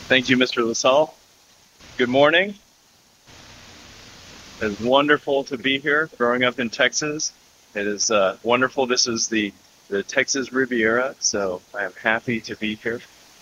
Thank you, Mr. LaSalle. Good morning. It's wonderful to be here. Growing up in Texas, it is wonderful. This is the Texas Riviera, so I am happy to be here.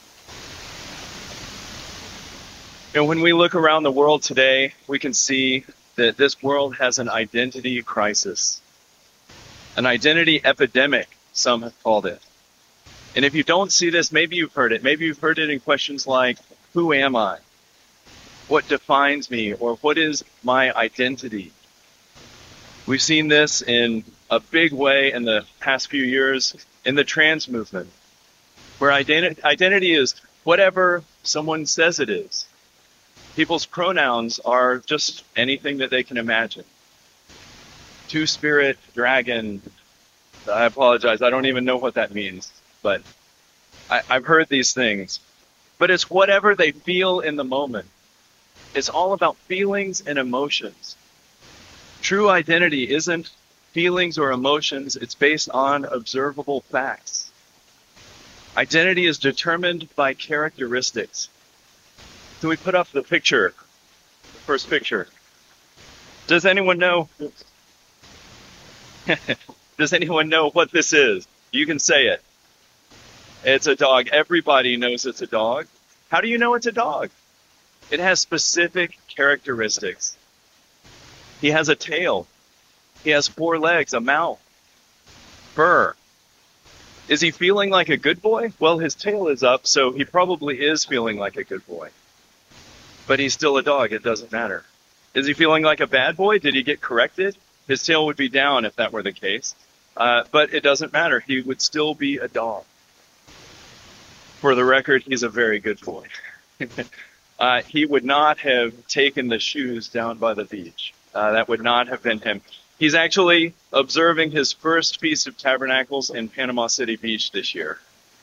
When we look around the world today, we can see that this world has an identity crisis, an identity epidemic, some have called it. And if you don't see this, maybe you've heard it. Maybe you've heard it in questions like, who am I? What defines me? Or what is my identity? We've seen this in a big way in the past few years in the trans movement, where identity is whatever someone says it is. People's pronouns are just anything that they can imagine. Two-spirit, dragon. I apologize. I don't even know what that means, but I've heard these things. But it's whatever they feel in the moment. It's all about feelings and emotions. True identity isn't feelings or emotions. It's based on observable facts. Identity is determined by characteristics. Can we put up the picture, the first picture? Does anyone know? Does anyone know what this is? You can say it. It's a dog. Everybody knows it's a dog. How do you know it's a dog? It has specific characteristics. He has a tail. He has 4 legs, a mouth, fur. Is he feeling like a good boy? Well, his tail is up, so he probably is feeling like a good boy. But he's still a dog. It doesn't matter. Is he feeling like a bad boy? Did he get corrected? His tail would be down if that were the case. But it doesn't matter. He would still be a dog. For the record, he's a very good boy. He would not have taken the shoes down by the beach. That would not have been him. He's actually observing his first Feast of Tabernacles in Panama City Beach this year.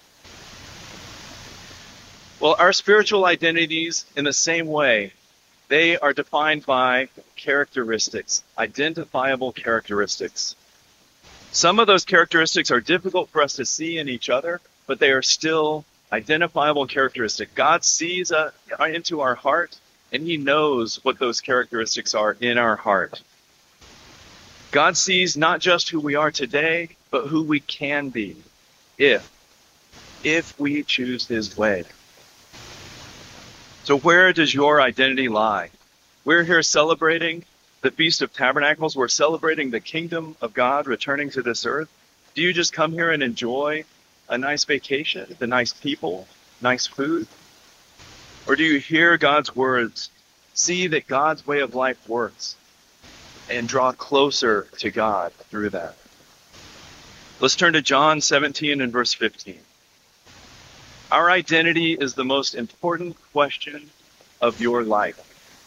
Well, our spiritual identities, in the same way, they are defined by characteristics, identifiable characteristics. Some of those characteristics are difficult for us to see in each other, but they are still identifiable characteristics. God sees into our heart, and he knows what those characteristics are in our heart. God sees not just who we are today, but who we can be if we choose his way. So where does your identity lie? We're here celebrating the Feast of Tabernacles. We're celebrating the kingdom of God returning to this earth. Do you just come here and enjoy a nice vacation, the nice people, nice food? Or do you hear God's words, see that God's way of life works, and draw closer to God through that? Let's turn to John 17 and verse 15. Our identity is the most important question of your life.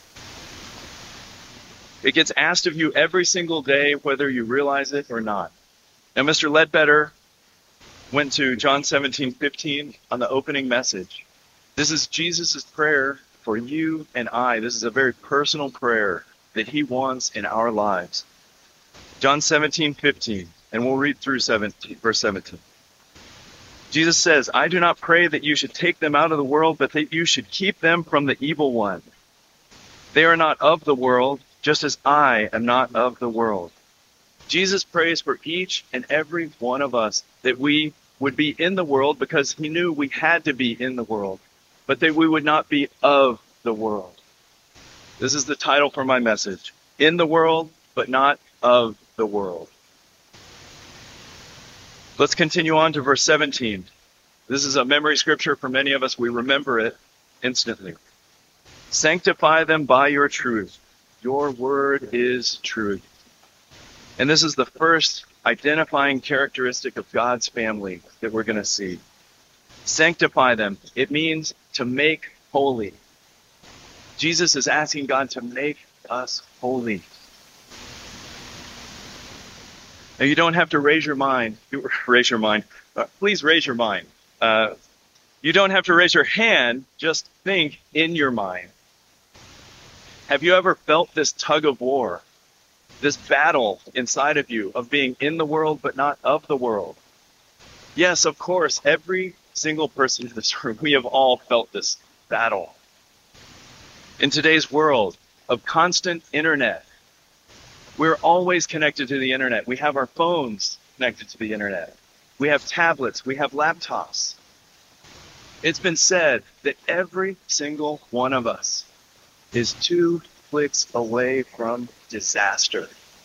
It gets asked of you every single day, whether you realize it or not. Now, Mr. Ledbetter went to John 17:15 on the opening message. This is Jesus' prayer for you and I. This is a very personal prayer that he wants in our lives. John 17:15, and we'll read through verse 17. Jesus says, I do not pray that you should take them out of the world, but that you should keep them from the evil one. They are not of the world, just as I am not of the world. Jesus prays for each and every one of us that we would be in the world because he knew we had to be in the world, but that we would not be of the world. This is the title for my message. In the world, but not of the world. Let's continue on to verse 17. This is a memory scripture for many of us. We remember it instantly. Sanctify them by your truth. Your word is truth. And this is the first identifying characteristic of God's family that we're going to see. Sanctify them. It means to make holy. Jesus is asking God to make us holy. Now, you don't have to raise your mind. Please raise your mind. You don't have to raise your hand. Just think in your mind. Have you ever felt this tug of war, this battle inside of you of being in the world but not of the world? Yes, of course, every single person in this room, we have all felt this. battle. In today's world of constant internet, we're always connected to the internet. We have our phones connected to the internet. We have tablets. We have laptops. It's been said that every single one of us is 2 clicks away from disaster.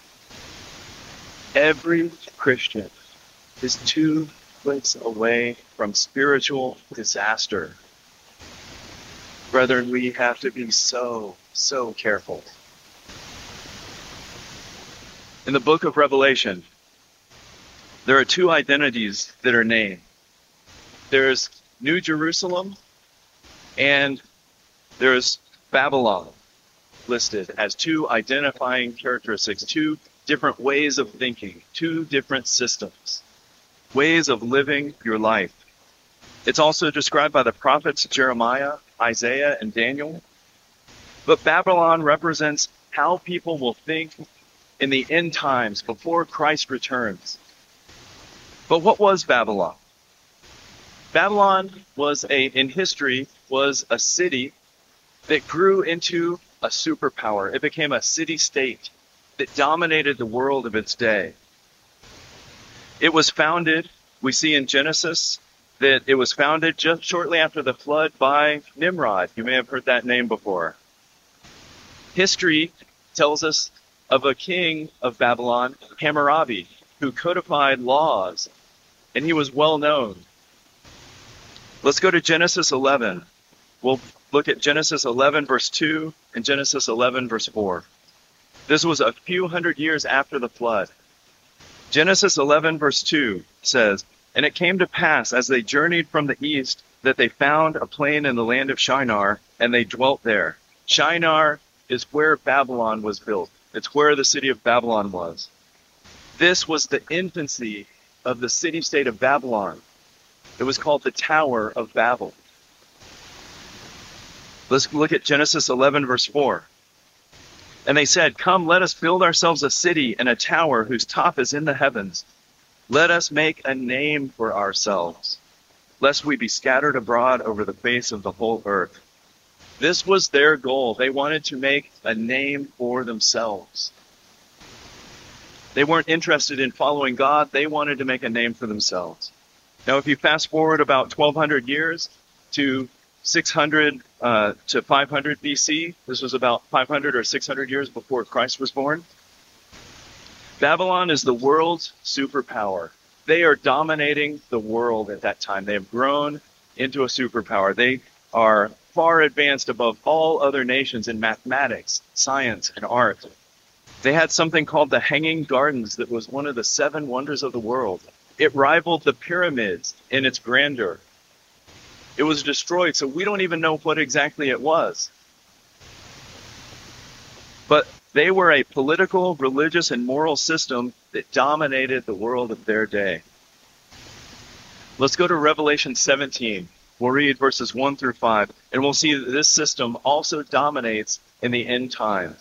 Every Christian is 2 clicks away from spiritual disaster. Brethren, we have to be so careful. In the book of Revelation, there are 2 identities that are named. There's New Jerusalem and there's Babylon, listed as 2 identifying characteristics, 2 different ways of thinking, 2 different systems, ways of living your life. It's also described by the prophets Jeremiah, Isaiah, and Daniel. But Babylon represents how people will think in the end times before Christ returns. But what was Babylon? Babylon in history was a city that grew into a superpower. It became a city-state that dominated the world of its day. It was founded, we see in Genesis, that it was founded just shortly after the flood by Nimrod. You may have heard that name before. History tells us of a king of Babylon, Hammurabi, who codified laws, and he was well known. Let's go to Genesis 11. We'll look at Genesis 11 verse 2 and Genesis 11 verse 4. This was a few hundred years after the flood. Genesis 11 verse 2 says, "And it came to pass as they journeyed from the east that they found a plain in the land of Shinar, and they dwelt there." Shinar is where Babylon was built. It's where the city of Babylon was. This was the infancy of the city-state of Babylon. It was called the Tower of Babel. Let's look at Genesis 11 verse 4. "And they said, Come, let us build ourselves a city and a tower whose top is in the heavens. Let us make a name for ourselves, lest we be scattered abroad over the face of the whole earth." This was their goal. They wanted to make a name for themselves. They weren't interested in following God. They wanted to make a name for themselves. Now, if you fast forward about 1,200 years to 600 to 500 BC, this was about 500 or 600 years before Christ was born. Babylon is the world's superpower. They are dominating the world at that time. They have grown into a superpower. They are far advanced above all other nations in mathematics, science, and art. They had something called the Hanging Gardens that was one of the 7 wonders of the world. It rivaled the pyramids in its grandeur. It was destroyed, so we don't even know what exactly it was. But they were a political, religious, and moral system that dominated the world of their day. Let's go to Revelation 17. We'll read verses 1 through 5, and we'll see that this system also dominates in the end times.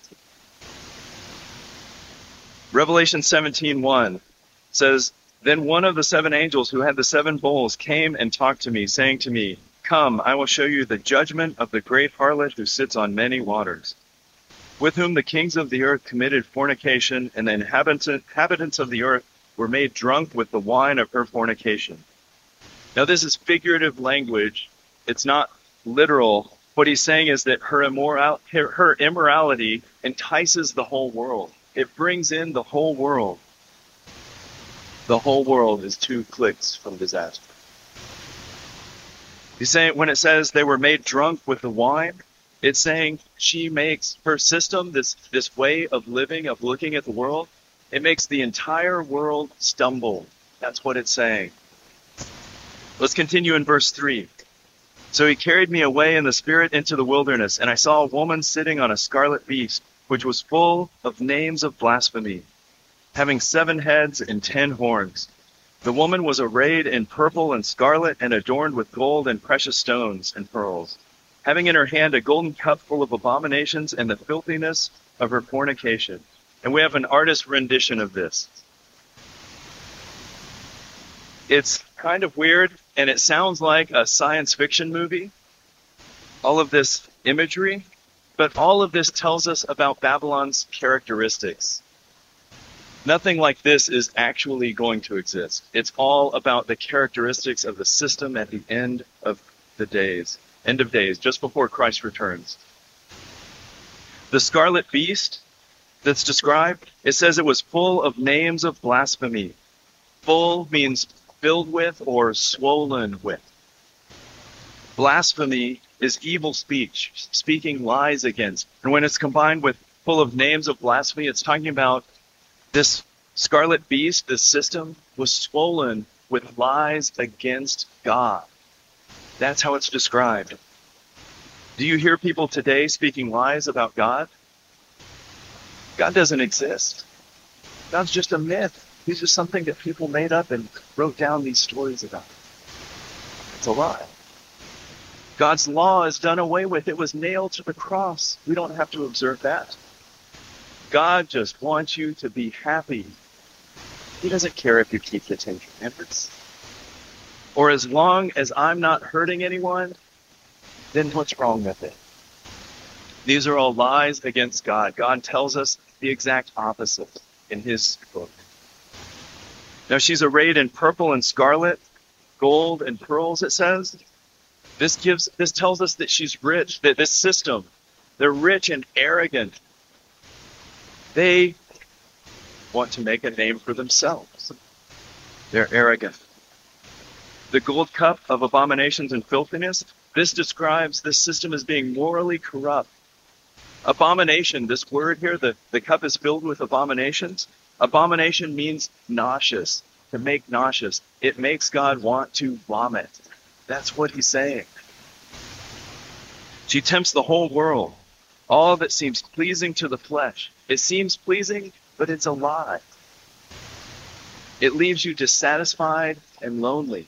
Revelation 17:1 says, "Then one of the 7 angels who had the 7 bowls came and talked to me, saying to me, Come, I will show you the judgment of the great harlot who sits on many waters, with whom the kings of the earth committed fornication, and the inhabitants of the earth were made drunk with the wine of her fornication." Now, this is figurative language. It's not literal. What he's saying is that her immorality entices the whole world. It brings in the whole world. The whole world is 2 clicks from disaster. He's saying when it says they were made drunk with the wine, it's saying she makes her system, this way of living, of looking at the world, it makes the entire world stumble. That's what it's saying. Let's continue in verse 3. "So he carried me away in the spirit into the wilderness, and I saw a woman sitting on a scarlet beast, which was full of names of blasphemy, having 7 heads and 10 horns. The woman was arrayed in purple and scarlet and adorned with gold and precious stones and pearls, having in her hand a golden cup full of abominations and the filthiness of her fornication." And we have an artist's rendition of this. It's kind of weird, and it sounds like a science fiction movie. all of this imagery, but all of this tells us about Babylon's characteristics. Nothing like this is actually going to exist. It's all about the characteristics of the system at the end of days, just before Christ returns. The scarlet beast that's described, it says it was full of names of blasphemy. Full means filled with or swollen with. Blasphemy is evil speech, speaking lies against. And when it's combined with full of names of blasphemy, it's talking about this scarlet beast, this system, was swollen with lies against God. That's how it's described. Do you hear people today speaking lies about God? God doesn't exist. God's just a myth. He's just something that people made up and wrote down these stories about. It's a lie. God's law is done away with. It was nailed to the cross. We don't have to observe that. God just wants you to be happy. He doesn't care if you keep the 10 Commandments. Or as long as I'm not hurting anyone, then what's wrong with it? These are all lies against God. God tells us the exact opposite in his book. Now she's arrayed in purple and scarlet, gold and pearls, it says. This tells us that she's rich, that this system, they're rich and arrogant. They want to make a name for themselves. They're arrogant. The gold cup of abominations and filthiness, this describes this system as being morally corrupt. Abomination, this word here, the cup is filled with abominations. Abomination means nauseous, to make nauseous. It makes God want to vomit. That's what he's saying. She tempts the whole world. All that seems pleasing to the flesh. It seems pleasing, but it's a lie. It leaves you dissatisfied and lonely.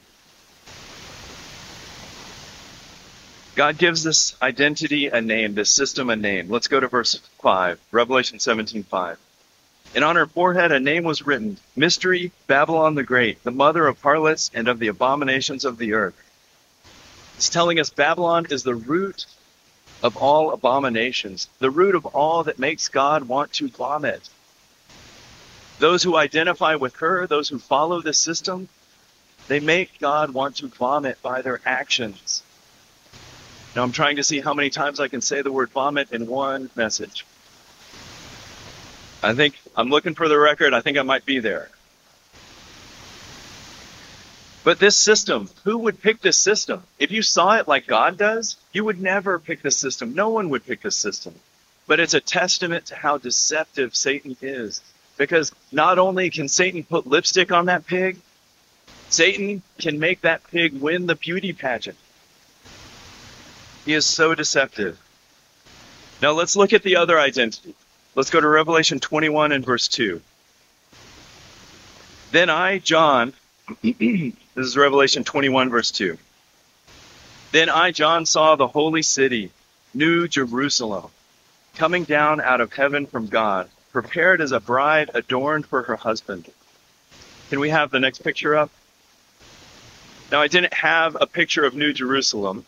God gives this identity a name, this system a name. Let's go to verse 5, Revelation 17:5. And on her forehead a name was written, Mystery, Babylon the Great, the mother of harlots and of the abominations of the earth. It's telling us Babylon is the root of all abominations, the root of all that makes God want to vomit. Those who identify with her, those who follow this system, they make God want to vomit by their actions. Now I'm trying to see how many times I can say the word vomit in one message. I'm looking for the record. I think I might be there. But this system, who would pick this system? If you saw it like God does, you would never pick this system. No one would pick this system. But it's a testament to how deceptive Satan is. Because not only can Satan put lipstick on that pig, Satan can make that pig win the beauty pageant. He is so deceptive. Now let's look at the other identity. Let's go to Revelation 21 and verse 2. Then I, John, this is Revelation 21 verse 2. Then I, John, saw the holy city, New Jerusalem, coming down out of heaven from God, prepared as a bride adorned for her husband. Can we have the next picture up? Now I didn't have a picture of New Jerusalem,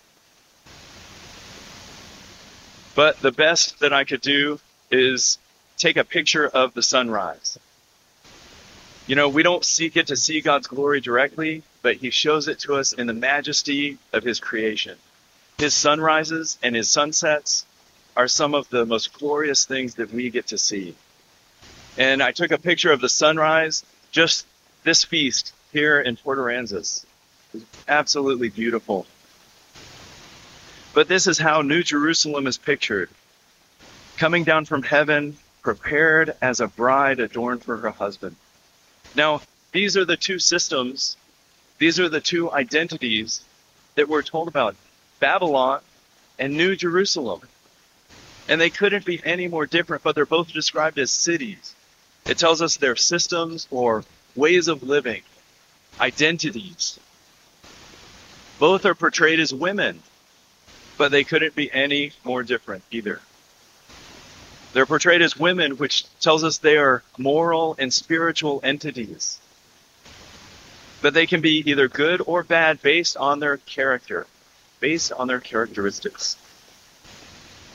but the best that I could do is take a picture of the sunrise. You know, we don't get to see God's glory directly, but he shows it to us in the majesty of his creation. His sunrises and his sunsets are some of the most glorious things that we get to see. And I took a picture of the sunrise, just this feast here in Port Aransas. It's absolutely beautiful. But this is how New Jerusalem is pictured. Coming down from heaven, prepared as a bride adorned for her husband. Now, these are the two systems, these are the two identities that we're told about. Babylon and New Jerusalem. And they couldn't be any more different, but they're both described as cities. It tells us their systems or ways of living, identities. Both are portrayed as women, but they couldn't be any more different either. They're portrayed as women, which tells us they are moral and spiritual entities. But they can be either good or bad based on their character, based on their characteristics.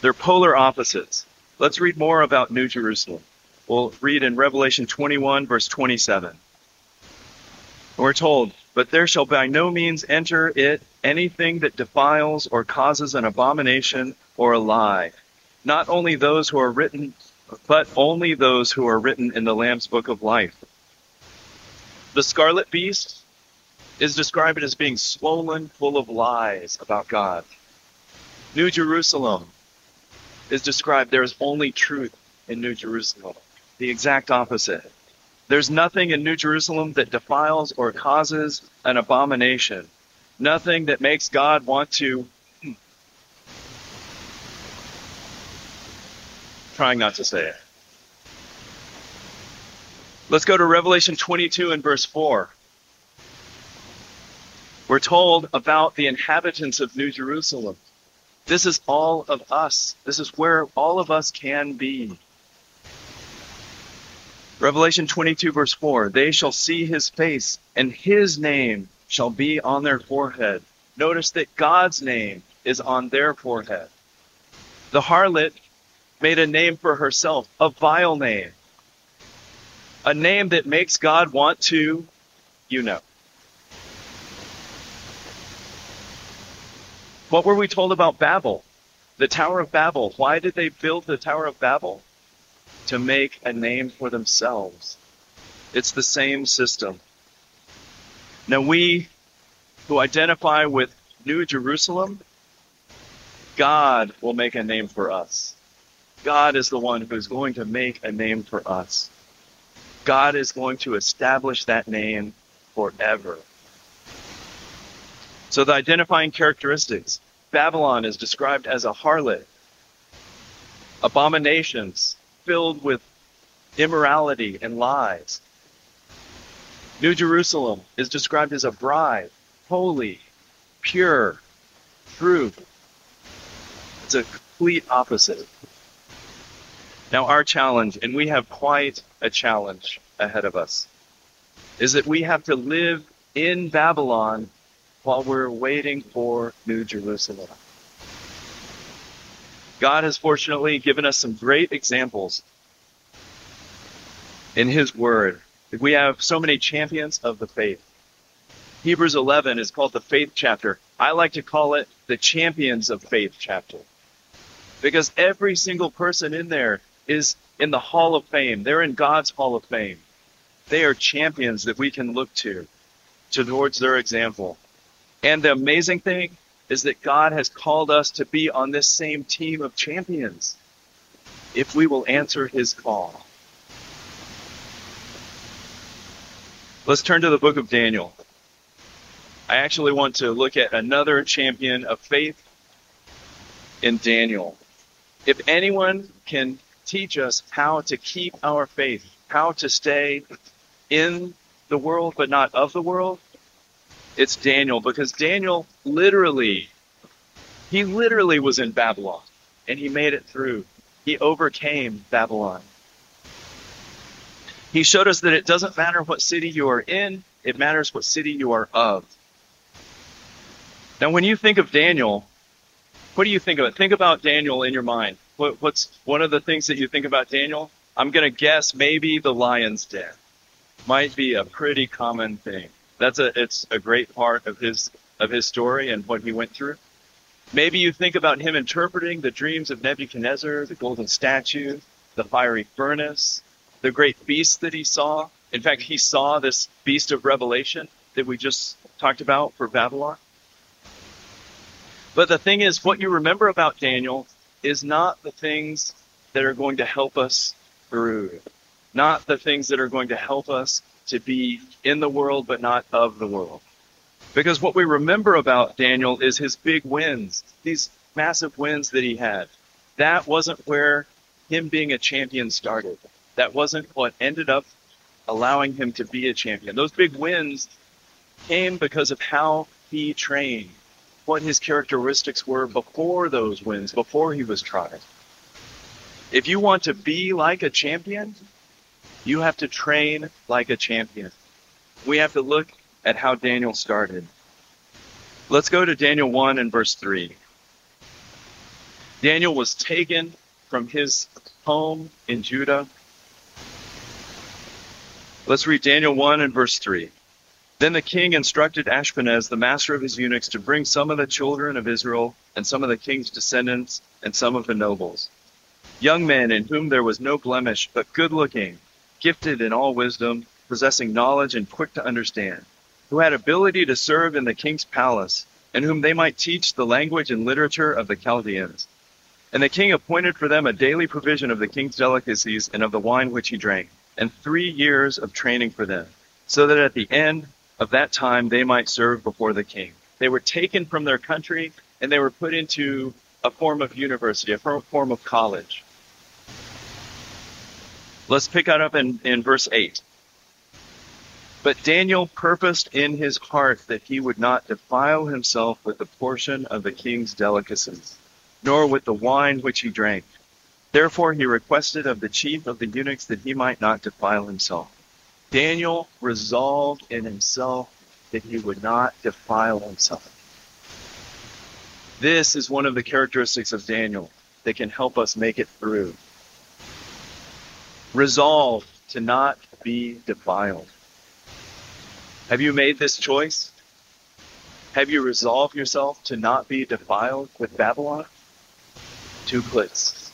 They're polar opposites. Let's read more about New Jerusalem. We'll read in Revelation 21, verse 27. We're told, "But there shall by no means enter it anything that defiles or causes an abomination or a lie, not only those who are written, but only those who are written in the Lamb's book of life." The scarlet beast is described as being swollen full of lies about God. New Jerusalem is described, there is only truth in New Jerusalem. The exact opposite. There's nothing in New Jerusalem that defiles or causes an abomination. Nothing that makes God want to... Trying not to say it. Let's go to Revelation 22 and verse 4. We're told about the inhabitants of New Jerusalem. This is all of us. This is where all of us can be. Revelation 22 verse 4, "They shall see his face, and his name shall be on their forehead." Notice that God's name is on their forehead. The harlot made a name for herself, a vile name. A name that makes God want to, What were we told about Babel? The Tower of Babel. Why did they build the Tower of Babel? To make a name for themselves. It's the same system. Now we who identify with New Jerusalem, God will make a name for us. God is the one who's going to make a name for us. God is going to establish that name forever. So the identifying characteristics. Babylon is described as a harlot. Abominations filled with immorality and lies. New Jerusalem is described as a bride, holy, pure, true. It's a complete opposite. Now our challenge, and we have quite a challenge ahead of us, is that we have to live in Babylon while we're waiting for New Jerusalem. God has fortunately given us some great examples in His Word. We have so many champions of the faith. Hebrews 11 is called the faith chapter. I like to call it the champions of faith chapter. Because every single person in there is in the Hall of Fame. They're in God's Hall of Fame. They are champions that we can look to towards their example. And the amazing thing is that God has called us to be on this same team of champions if we will answer His call. Let's turn to the book of Daniel. I actually want to look at another champion of faith in Daniel. If anyone can teach us how to keep our faith, how to stay in the world but not of the world, it's Daniel, because Daniel literally was in Babylon, and he made it through. He overcame Babylon. He showed us that it doesn't matter what city you are in, it matters what city you are of. Now, when you think of Daniel, what do you think of it? Think about Daniel in your mind. What's one of the things that you think about Daniel? I'm going to guess maybe the lion's den. Might be a pretty common thing. It's a great part of his story and what he went through. Maybe you think about him interpreting the dreams of Nebuchadnezzar, the golden statue, the fiery furnace, the great beast that he saw. In fact, he saw this beast of Revelation that we just talked about for Babylon. But the thing is, what you remember about Daniel is not the things that are going to help us through, not the things that are going to help us to be in the world but not of the world. Because what we remember about Daniel is his big wins, these massive wins that he had. That wasn't where him being a champion started. That wasn't what ended up allowing him to be a champion. Those big wins came because of how he trained, what his characteristics were before those wins, before he was tried. If you want to be like a champion, you have to train like a champion. We have to look at how Daniel started. Let's go to Daniel 1 and verse 3. Daniel was taken from his home in Judah. Let's read Daniel 1 and verse 3. Then the king instructed Ashpenaz, the master of his eunuchs, to bring some of the children of Israel and some of the king's descendants and some of the nobles, young men in whom there was no blemish, but good-looking, gifted in all wisdom, possessing knowledge and quick to understand, who had ability to serve in the king's palace, and whom they might teach the language and literature of the Chaldeans. And the king appointed for them a daily provision of the king's delicacies and of the wine which he drank, and 3 years of training for them, so that at the end of that time they might serve before the king. They were taken from their country, and they were put into a form of university, a form of college. Let's pick that up in verse 8. But Daniel purposed in his heart that he would not defile himself with the portion of the king's delicacies, nor with the wine which he drank. Therefore he requested of the chief of the eunuchs that he might not defile himself. Daniel resolved in himself that he would not defile himself. This is one of the characteristics of Daniel that can help us make it through. Resolve to not be defiled. Have you made this choice? Have you resolved yourself to not be defiled with Babylon? 2 clicks.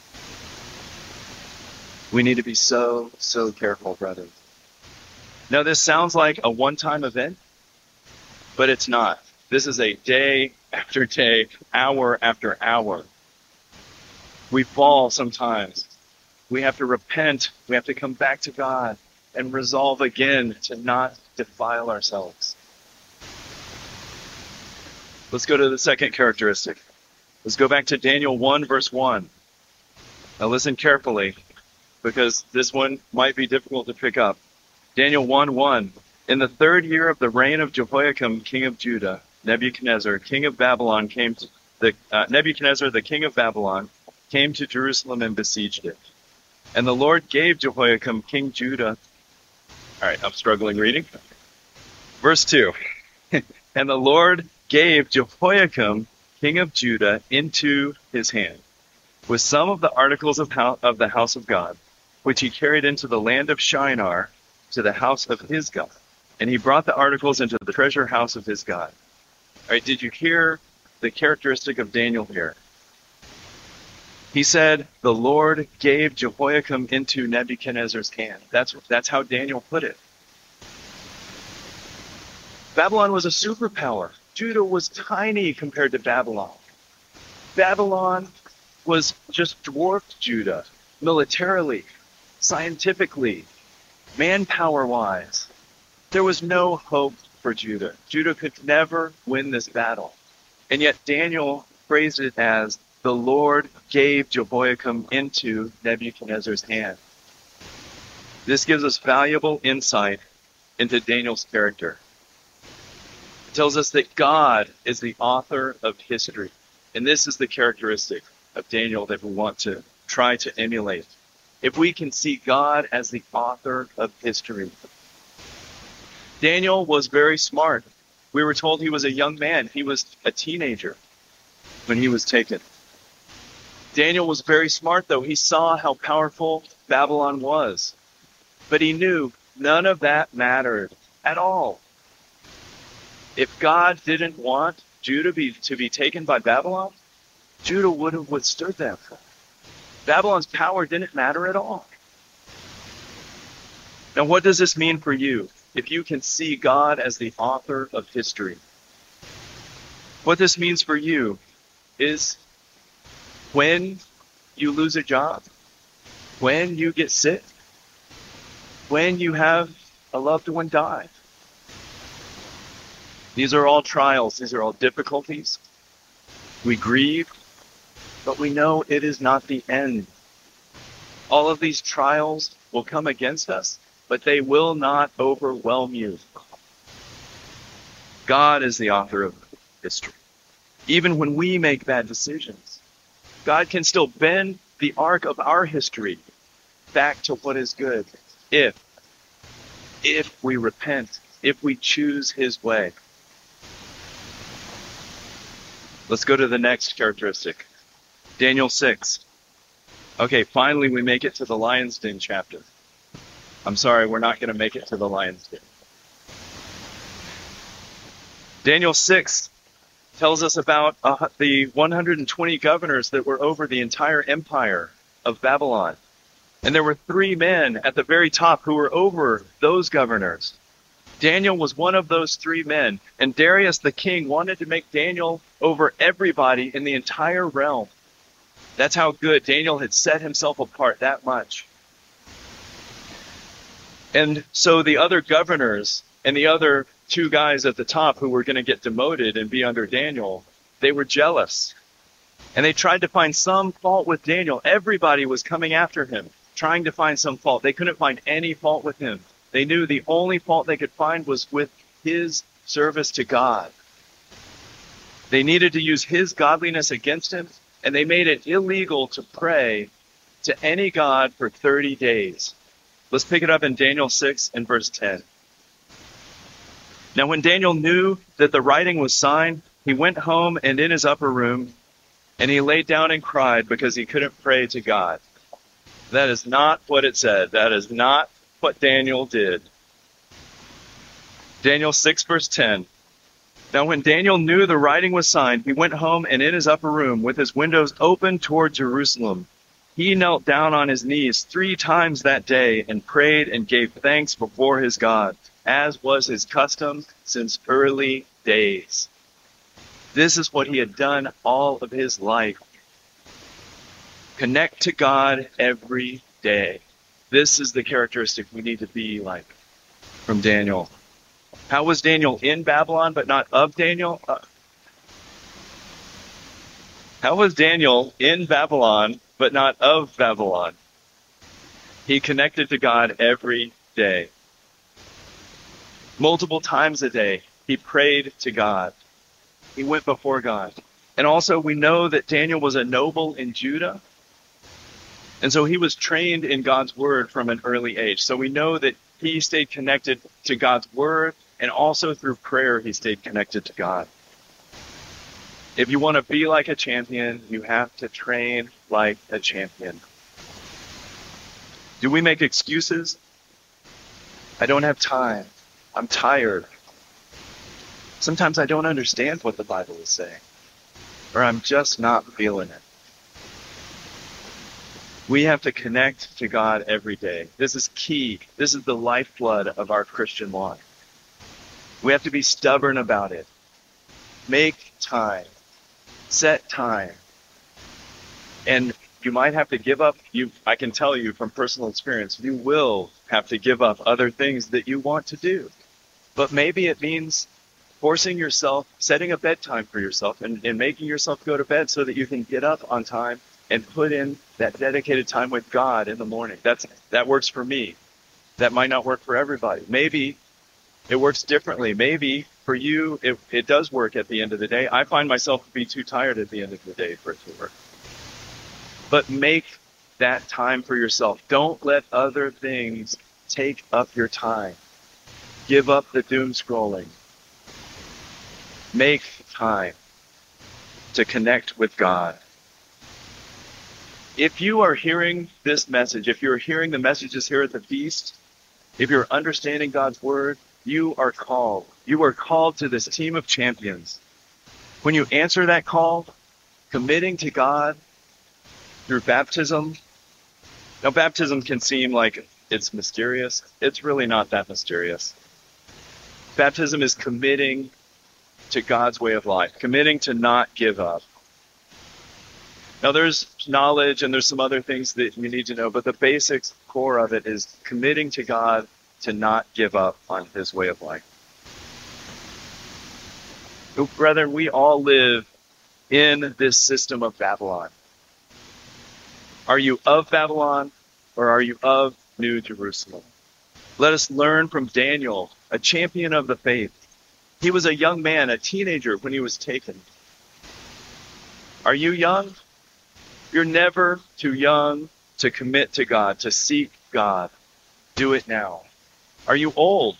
We need to be so careful, brothers. Now, this sounds like a one-time event, but it's not. This is a day after day, hour after hour. We fall sometimes. We have to repent. We have to come back to God and resolve again to not defile ourselves. Let's go to the second characteristic. Let's go back to Daniel 1, verse 1. Now listen carefully, because this one might be difficult to pick up. Daniel 1:1. In the 3rd year of the reign of Jehoiakim, king of Judah, Nebuchadnezzar, king of Babylon, Nebuchadnezzar, the king of Babylon, came to Jerusalem and besieged it. And the Lord gave Jehoiakim, king Judah. All right, I'm struggling reading. Verse 2. And the Lord gave Jehoiakim, king of Judah, into his hand, with some of the articles of the house of God, which he carried into the land of Shinar, to the house of his God. And he brought the articles into the treasure house of his God. All right, did you hear the characteristic of Daniel here? He said, the Lord gave Jehoiakim into Nebuchadnezzar's hand. That's how Daniel put it. Babylon was a superpower. Judah was tiny compared to Babylon. Babylon was just dwarfed Judah militarily, scientifically, manpower-wise. There was no hope for Judah. Judah could never win this battle. And yet Daniel phrased it as, the Lord gave Jehoiakim into Nebuchadnezzar's hand. This gives us valuable insight into Daniel's character. It tells us that God is the author of history. And this is the characteristic of Daniel that we want to try to emulate. If we can see God as the author of history. Daniel was very smart. We were told he was a young man. He was a teenager when he was taken. Daniel was very smart, though. He saw how powerful Babylon was. But he knew none of that mattered at all. If God didn't want Judah to be taken by Babylon, Judah would have withstood them. Babylon's power didn't matter at all. Now, what does this mean for you? If you can see God as the author of history. What this means for you is when you lose a job, when you get sick, when you have a loved one die. These are all trials. These are all difficulties. We grieve, but we know it is not the end. All of these trials will come against us, but they will not overwhelm you. God is the author of history. Even when we make bad decisions, God can still bend the arc of our history back to what is good if we repent, if we choose his way. Let's go to the next characteristic. Daniel 6. Okay, finally we make it to the lion's den chapter. I'm sorry, we're not going to make it to the lion's den. Daniel 6 tells us about the 120 governors that were over the entire empire of Babylon. And there were 3 men at the very top who were over those governors. Daniel was one of those 3 men, and Darius the king wanted to make Daniel over everybody in the entire realm. That's how good Daniel had set himself apart that much. And so the other governors and the other 2 guys at the top who were going to get demoted and be under Daniel, they were jealous. And they tried to find some fault with Daniel. Everybody was coming after him, trying to find some fault. They couldn't find any fault with him. They knew the only fault they could find was with his service to God. They needed to use his godliness against him, and they made it illegal to pray to any god for 30 days. Let's pick it up in Daniel 6 and verse 10. Now when Daniel knew that the writing was signed, he went home and in his upper room, and he laid down and cried because he couldn't pray to God. That is not what it said. That is not what Daniel did. Daniel 6 verse 10. Now when Daniel knew the writing was signed, he went home and in his upper room with his windows open toward Jerusalem. He knelt down on his knees 3 times that day and prayed and gave thanks before his God, as was his custom since early days. This is what he had done all of his life. Connect to God every day. This is the characteristic we need to be like from Daniel. How was Daniel in Babylon but not of Daniel? How was Daniel in Babylon but not of Babylon? He connected to God every day. Multiple times a day, he prayed to God. He went before God. And also we know that Daniel was a noble in Judah. And so he was trained in God's word from an early age. So we know that he stayed connected to God's word, and also through prayer he stayed connected to God. If you want to be like a champion, you have to train like a champion. Do we make excuses? I don't have time. I'm tired. Sometimes I don't understand what the Bible is saying, or I'm just not feeling it. We have to connect to God every day. This is key. This is the lifeblood of our Christian life. We have to be stubborn about it. Make time. Set time. And you might have to give up. I can tell you from personal experience, you will have to give up other things that you want to do. But maybe it means forcing yourself, setting a bedtime for yourself, and making yourself go to bed so that you can get up on time and put in that dedicated time with God in the morning. That works for me. That might not work for everybody. Maybe it works differently. Maybe for you, it does work at the end of the day. I find myself to be too tired at the end of the day for it to work. But make that time for yourself. Don't let other things take up your time. Give up the doom scrolling. Make time to connect with God. If you are hearing this message, if you're hearing the messages here at the feast, if you're understanding God's word, you are called. You are called to this team of champions. When you answer that call, committing to God through baptism. Now, baptism can seem like it's mysterious. It's really not that mysterious. Baptism is committing to God's way of life, committing to not give up. Now, there's knowledge and there's some other things that you need to know, but the basic core of it is committing to God to not give up on his way of life. So, brethren, we all live in this system of Babylon. Are you of Babylon or are you of New Jerusalem? Let us learn from Daniel, a champion of the faith. He was a young man, a teenager when he was taken. Are you young? You're never too young to commit to God, to seek God. Do it now. Are you old?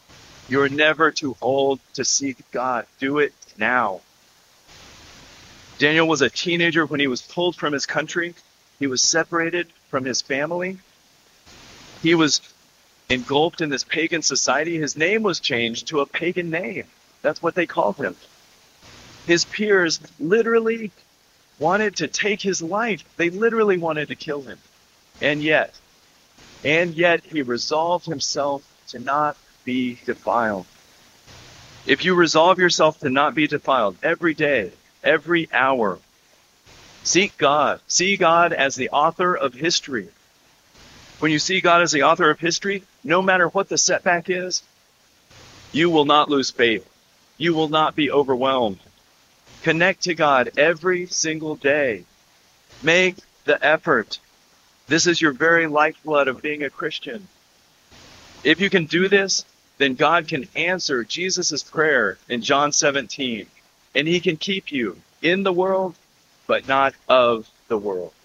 You're never too old to seek God. Do it now. Daniel was a teenager when he was pulled from his country. He was separated from his family. He was engulfed in this pagan society. His name was changed to a pagan name. That's what they called him. His peers literally wanted to take his life. They literally wanted to kill him. And yet he resolved himself to not be defiled. If you resolve yourself to not be defiled every day, every hour, seek God. See God as the author of history. When you see God as the author of history, no matter what the setback is, you will not lose faith. You will not be overwhelmed. Connect to God every single day. Make the effort. This is your very lifeblood of being a Christian. If you can do this, then God can answer Jesus' prayer in John 17, and he can keep you in the world, but not of the world.